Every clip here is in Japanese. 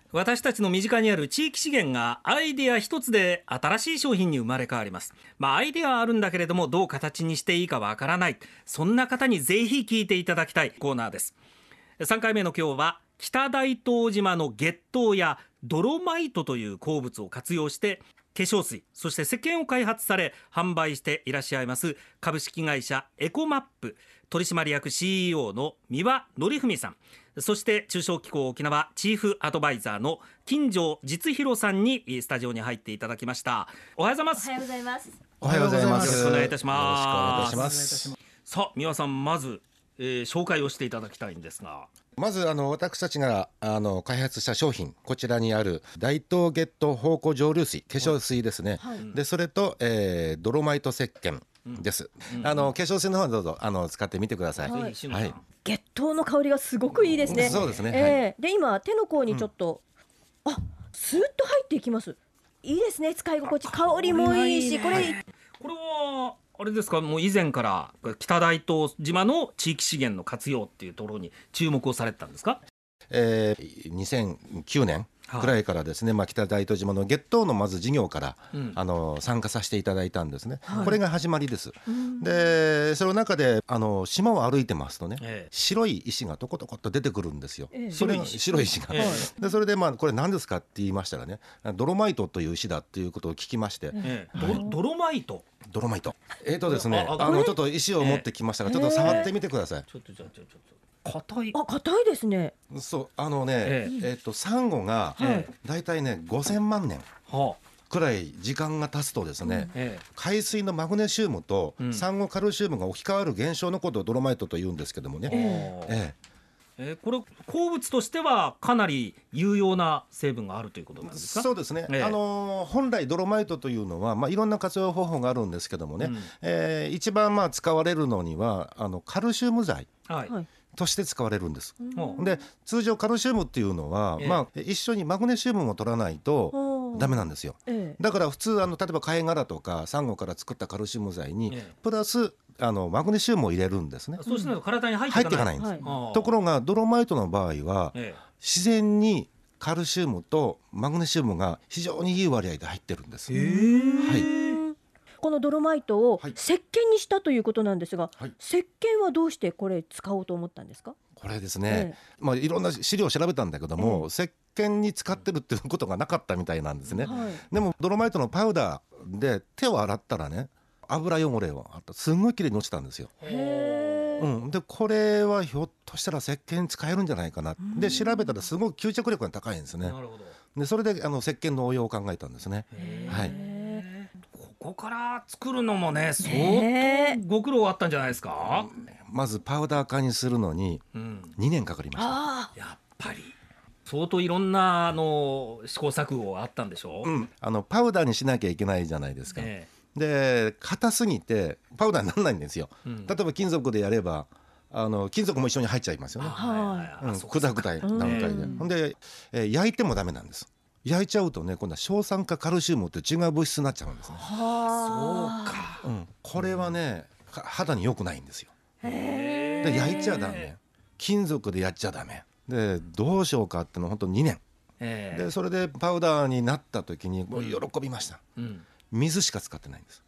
私たちの身近にある地域資源がアイデア一つで新しい商品に生まれ変わります。アイデアはあるんだけれどもどう形にしていいかわからない、そんな方にぜひ聞いていただきたいコーナーです。3回目の今日は北大東島の月桃やドロマイトという鉱物を活用して化粧水そして石鹸を開発され販売していらっしゃいます株式会社エコマップ取締役 CEO の三輪則文さん、そして中小機構沖縄チーフアドバイザーの金城実弘さんにスタジオに入っていただきました。おはようございます。 おはようございます。 おはようございます。 よろしくお願いいたします。 よろしくお願いいたします。 さあ三輪さん、まず、紹介をしていただきたいんですが、 まず私たちが開発した商品、こちらにある大東月桃芳香蒸留水、化粧水ですね、はい、でそれと、ドロマイト石鹸です、化粧水の方どうぞ使ってみてください、はい、 月桃の香りがすごくいいですね。 そうですね、 で今手の甲にちょっと、スーッと入っていきます。いいですね、使い心地、香りもいいし、これはあれですか、もう以前から北大東島の地域資源の活用っていうところに注目をされてたんですか。 2009年くらいからですね、北大東島の月桃のまず事業から、参加させていただいたんですね、これが始まりです、でその中で島を歩いてますとね、白い石がトコトコっと出てくるんですよ、白い石が、でそれでこれ何ですかって言いましたらね、ドロマイトという石だっていうことを聞きまして、 ドロマイトですね、ちょっと石を持ってきましたが、ちょっと触ってみてください。 ちょっと硬いですね。 そうサンゴがだいたいね5000万年くらい時間が経つとですね、海水のマグネシウムとサンゴカルシウムが置き換わる現象のことをドロマイトと言うんですけどもね、 これ鉱物としてはかなり有用な成分があるということなんですか。 そうですね、本来ドロマイトというのは、いろんな活用方法があるんですけどもね、一番使われるのにはカルシウム剤、として使われるんです、で通常カルシウムっていうのは、一緒にマグネシウムも取らないとダメなんですよ、だから普通例えば貝殻とかサンゴから作ったカルシウム剤に、プラスマグネシウムを入れるんですね。 そうしないと体に入っていかないんです、 ところがドロマイトの場合は、自然にカルシウムとマグネシウムが非常にいい割合で入ってるんです。 このドロマイトを石鹸にしたということなんですが、石鹸はどうしてこれ使おうと思ったんですか。 これですね、いろんな資料を調べたんだけども、石鹸に使ってるっていうことがなかったみたいなんですね、でもドロマイトのパウダーで手を洗ったらね、油汚れはすんごいきれいに落ちたんですよ。でこれはひょっとしたら石鹸に使えるんじゃないかなで調べたらすごく吸着力が高いんですね。でそれで石鹸の応用を考えたんですね。 ここから作るのもね相当ご苦労あったんじゃないですか。 まずパウダー化にするのに2年かかりました。 やっぱり相当いろんな試行錯誤があったんでしょう。 パウダーにしなきゃいけないじゃないですか、で硬すぎてパウダーにならないんですよ、例えば金属でやれば金属も一緒に入っちゃいますよね、砕く段階で、ほんで、焼いてもダメなんです。焼いちゃうとね、今度は硝酸化カルシウムって違う物質になっちゃうんですね。 そうか、 これはね肌に良くないんですよ。で焼いちゃダメ、金属でやっちゃダメで、どうしようかっての本当2年、でそれでパウダーになった時にもう喜びました、水しか使ってないんです。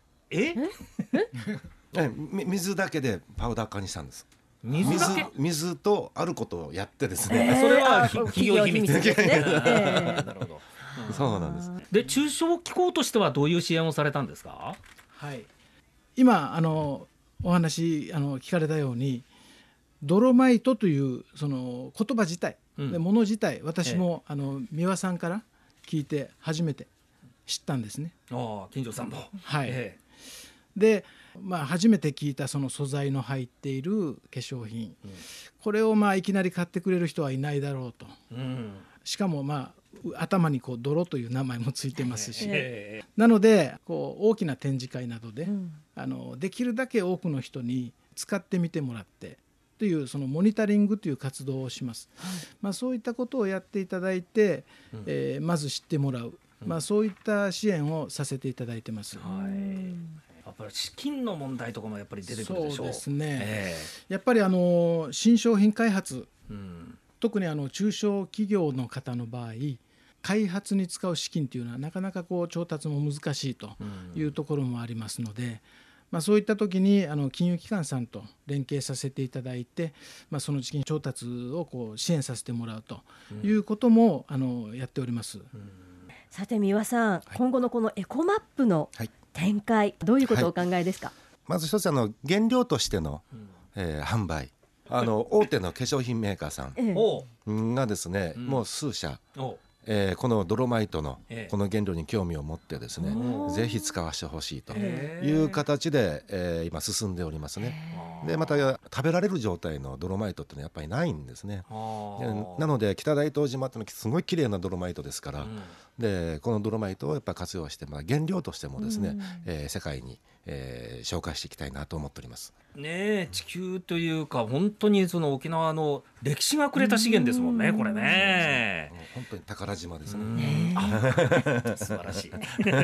水だけでパウダー化にしたんです。水とあることをやってですね、 それは企業秘密ですね。なるほど、 そうなんです。 で中小機構としてはどういう支援をされたんですか。 今お話聞かれたようにドロマイトというその言葉自体、もの自体、私も三輪さんから聞いて初めて知ったんですね。 金城さんも。 で初めて聞いたその素材の入っている化粧品、これをいきなり買ってくれる人はいないだろうと、しかも頭に泥という名前もついてますし、なので大きな展示会などで、できるだけ多くの人に使ってみてもらってというそのモニタリングという活動をします、そういったことをやっていただいて、まず知ってもらう、そういった支援をさせていただいてます。 やっぱり資金の問題とかもやっぱり出てくるでしょう。 そうですね、やっぱり新商品開発特に中小企業の方の場合開発に使う資金というのはなかなか調達も難しいというところもありますので、そういった時に金融機関さんと連携させていただいて、その資金調達を支援させてもらうということもやっております。 さて三輪さん、今後のこのエコマップの展開、どういうことをお考えですか？ まず一つ原料としての、販売大手の化粧品メーカーさんがですね、もう数社このドロマイトのこの原料に興味を持ってですね、ぜひ使わせてほしいという形で、今進んでおりますね。でまた食べられる状態のドロマイトってのはやっぱりないんですね。なので北大東島ってのはすごい綺麗なドロマイトですから、でこのドロマイトをやっぱ活用して、原料としてもですね、世界に、紹介していきたいなと思っておりますね。地球というか本当にその沖縄の歴史がくれた資源ですもんね、これね。 本当に宝島ですね。 素晴らしい、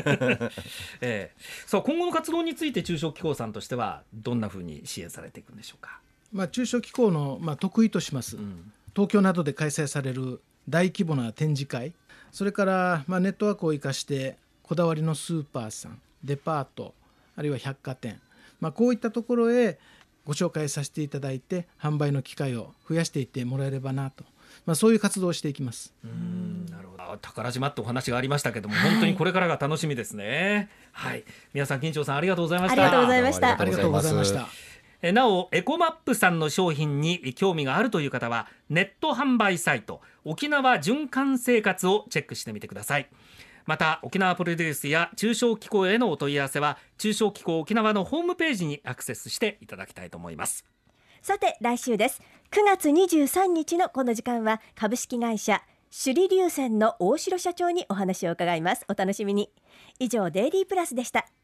そう今後の活動について中小機構さんとしてはどんなふうに支援されていくんでしょうか？ 中小機構の、得意とします、東京などで開催される大規模な展示会、それから、ネットワークを生かしてこだわりのスーパーさん、デパート、あるいは百貨店、こういったところへご紹介させていただいて販売の機会を増やしていってもらえればなと、そういう活動をしていきます。 なるほど。宝島ってお話がありましたけども、本当にこれからが楽しみですね。皆さん金城さんありがとうございました。 ありがとうございました。 ありがとうございました。 なおエコマップさんの商品に興味があるという方はネット販売サイト沖縄循環生活をチェックしてみてください。また沖縄プロデュースや中小機構へのお問い合わせは中小機構沖縄のホームページにアクセスしていただきたいと思います。 さて来週です。9月23日のこの時間は株式会社首里流泉の大城社長にお話を伺います。お楽しみに。以上デイリープラスでした。